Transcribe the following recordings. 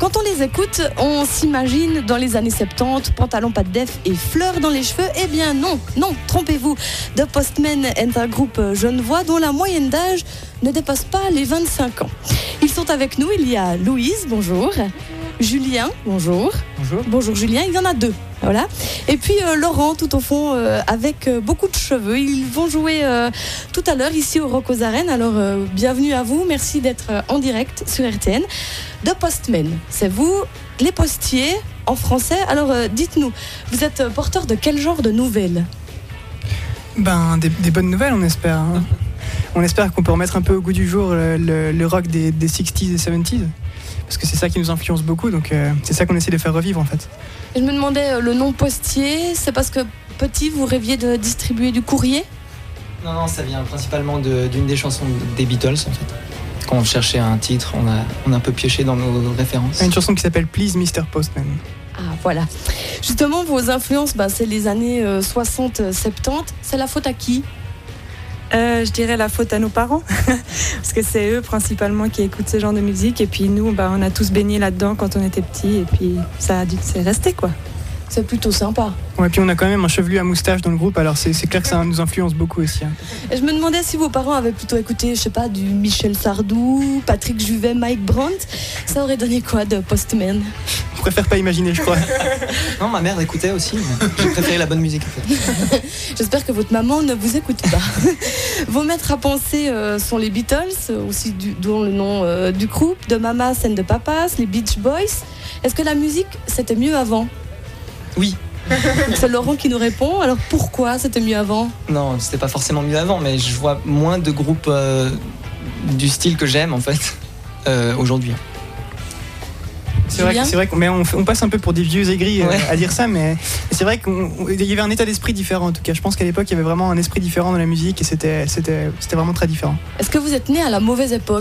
Quand on les écoute, on s'imagine dans les années 70, pantalon pas de def et fleurs dans les cheveux. Eh bien non, trompez-vous. The Postmen est un groupe genevois dont la moyenne d'âge ne dépasse pas les 25 ans. Ils sont avec nous, il y a Louise, bonjour. Julien, bonjour. Bonjour. Bonjour Julien, il y en a deux. Voilà. Et puis Laurent, tout au fond, avec beaucoup de cheveux. Ils vont jouer tout à l'heure ici au Rock aux Arènes. Alors, bienvenue à vous. Merci d'être en direct sur RTN. The Postmen, c'est vous, les postiers en français. Alors, dites-nous, vous êtes porteur de quel genre de nouvelles ? Des bonnes nouvelles, on espère. Hein. On espère qu'on peut remettre un peu au goût du jour le rock des 60s et 70s. Parce que c'est ça qui nous influence beaucoup, donc c'est ça qu'on essaie de faire revivre en fait. Et je me demandais, le nom postier, c'est parce que petit, vous rêviez de distribuer du courrier ? Non, ça vient principalement d'une des chansons des Beatles en fait. Quand on cherchait un titre, on a un peu pioché dans nos références. Une chanson qui s'appelle Please Mr. Postman. Ah voilà. Justement, vos influences, c'est les années 60-70. C'est la faute à qui ? Je dirais la faute à nos parents, parce que c'est eux principalement qui écoutent ce genre de musique, et puis nous, on a tous baigné là-dedans quand on était petits, et puis c'est resté quoi. C'est plutôt sympa. Ouais, puis on a quand même un chevelu à moustache dans le groupe, alors c'est clair que ça nous influence beaucoup aussi. Hein. Et je me demandais si vos parents avaient plutôt écouté, je sais pas, du Michel Sardou, Patrick Juvet, Mike Brandt, ça aurait donné quoi de Postmen ? Je préfère pas imaginer, je crois. Non, ma mère écoutait aussi, mais j'ai préféré la bonne musique en fait. J'espère que votre maman ne vous écoute pas. Vos maîtres à penser sont les Beatles, aussi dont le nom du groupe, de Mamas and de Papas, les Beach Boys. Est-ce que la musique, c'était mieux avant ? Oui. Donc c'est Laurent qui nous répond. Alors pourquoi c'était mieux avant ? Non, c'était pas forcément mieux avant, mais je vois moins de groupes du style que j'aime en fait aujourd'hui. C'est vrai qu'on passe un peu pour des vieux aigris à dire ça, mais c'est vrai qu'il y avait un état d'esprit différent en tout cas. Je pense qu'à l'époque, il y avait vraiment un esprit différent dans la musique et c'était vraiment très différent. Est-ce que vous êtes né à la mauvaise époque ?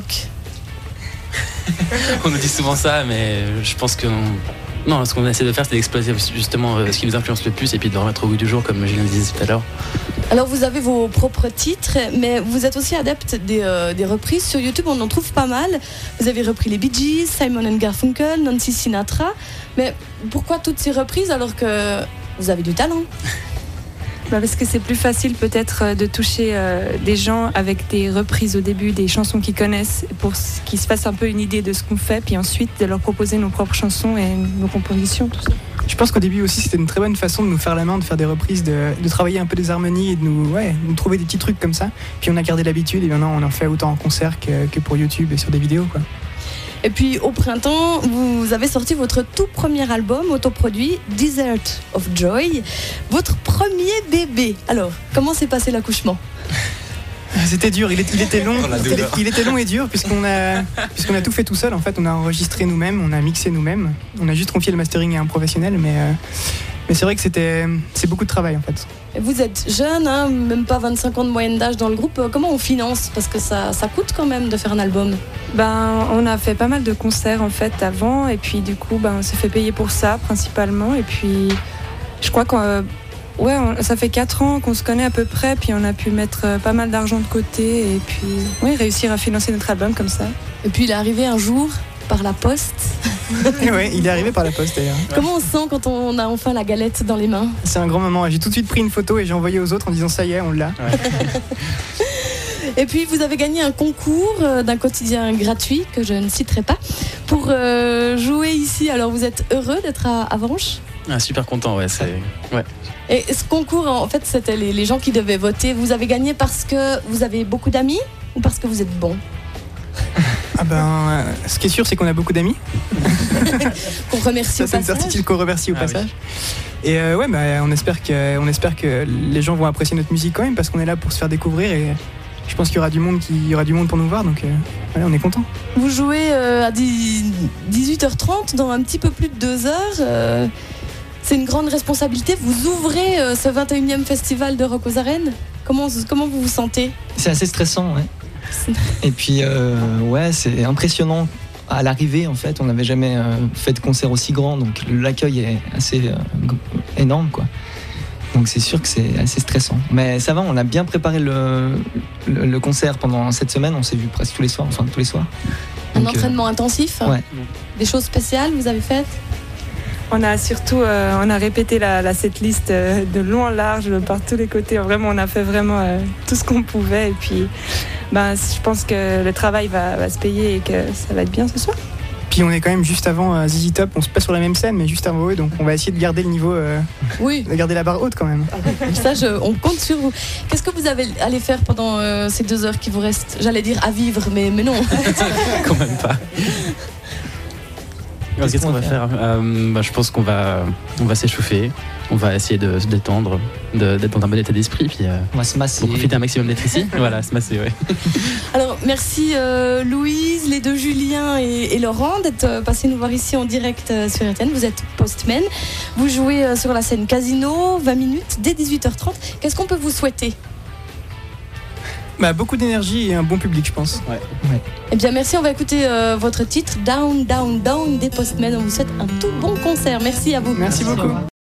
On nous dit souvent ça, mais je pense que non, ce qu'on essaie de faire, c'est d'exploiter justement ce qui nous influence le plus et puis de le remettre au goût du jour, comme je le disais tout à l'heure. Alors vous avez vos propres titres, mais vous êtes aussi adepte des reprises. Sur YouTube, on en trouve pas mal. Vous avez repris les Bee Gees, Simon & Garfunkel, Nancy Sinatra. Mais pourquoi toutes ces reprises alors que vous avez du talent ? Parce que c'est plus facile peut-être de toucher des gens avec des reprises au début, des chansons qu'ils connaissent, pour qu'ils se fassent un peu une idée de ce qu'on fait, puis ensuite de leur proposer nos propres chansons et nos compositions, tout ça. Je pense qu'au début aussi, c'était une très bonne façon de nous faire la main, de faire des reprises, de travailler un peu des harmonies et de nous trouver des petits trucs comme ça. Puis on a gardé l'habitude et maintenant on en fait autant en concert que pour YouTube et sur des vidéos, quoi. Et puis au printemps, vous avez sorti votre tout premier album autoproduit, Desert of Joy, votre premier bébé. Alors, comment s'est passé l'accouchement ? C'était dur, il était long. Il était long et dur puisqu'on a tout fait tout seul. En fait, on a enregistré nous-mêmes, on a mixé nous-mêmes. On a juste confié le mastering à un professionnel, mais c'est vrai que c'est beaucoup de travail en fait. Vous êtes jeune, même pas 25 ans de moyenne d'âge dans le groupe. Comment on finance ? Parce que ça coûte quand même de faire un album. On a fait pas mal de concerts en fait avant, et puis du coup on s'est fait payer pour ça principalement. Et puis je crois que ça fait 4 ans qu'on se connaît à peu près, puis on a pu mettre pas mal d'argent de côté et puis réussir à financer notre album comme ça. Et puis il est arrivé un jour par la poste. Oui, il est arrivé par la poste d'ailleurs. Comment on se sent quand on a enfin la galette dans les mains ? C'est un grand moment. J'ai tout de suite pris une photo et j'ai envoyé aux autres en disant ça y est, on l'a. Ouais. Et puis vous avez gagné un concours d'un quotidien gratuit que je ne citerai pas pour jouer ici. Alors vous êtes heureux d'être à Avranches ? Super content, ouais. Et ce concours, en fait, c'était les gens qui devaient voter. Vous avez gagné parce que vous avez beaucoup d'amis ou parce que vous êtes bon ? Ce qui est sûr, c'est qu'on a beaucoup d'amis. Qu'on remercie au passage. C'est une certitude qu'on remercie au passage. Oui. Et on espère que les gens vont apprécier notre musique quand même, parce qu'on est là pour se faire découvrir et je pense qu'il y aura du monde pour nous voir, donc on est content. Vous jouez à 18h30 dans un petit peu plus de 2 heures. C'est une grande responsabilité. Vous ouvrez ce 21e festival de Rock aux Arènes. Comment vous vous sentez ? C'est assez stressant, ouais. Et puis, c'est impressionnant. À l'arrivée, en fait, on n'avait jamais fait de concert aussi grand, donc l'accueil est assez énorme, quoi. Donc c'est sûr que c'est assez stressant. Mais ça va, on a bien préparé le concert pendant cette semaine. On s'est vu presque tous les soirs. Un Donc, entraînement intensif. ouais. Des choses spéciales vous avez faites? On a surtout on a répété la setlist de long en large par tous les côtés. Vraiment, on a fait vraiment tout ce qu'on pouvait. Et puis, je pense que le travail va se payer et que ça va être bien ce soir. Puis on est quand même juste avant ZZ Top, on se passe sur la même scène, mais juste avant eux, donc on va essayer de garder le niveau, Oui. de garder la barre haute quand même. Ça, on compte sur vous. qu'est-ce que vous allez faire pendant ces 2 heures qui vous restent? J'allais dire à vivre, mais non. Quand même pas. Qu'est-ce qu'on va faire? Je pense qu'on va s'échauffer, on va essayer de se détendre, d'être dans un bon état d'esprit, puis on va se masser. pour profiter un maximum d'être ici. Voilà, se masser, ouais. Alors, merci Louise, les 2 Julien et Laurent d'être passés nous voir ici en direct sur RTN. Vous êtes postmen, vous jouez sur la scène Casino, 20 minutes, dès 18h30. Qu'est-ce qu'on peut vous souhaiter? Beaucoup d'énergie et un bon public, je pense. Ouais. Eh bien, merci. On va écouter votre titre, Down, Down, Down des Postmen. On vous souhaite un tout bon concert. Merci à vous. Merci beaucoup.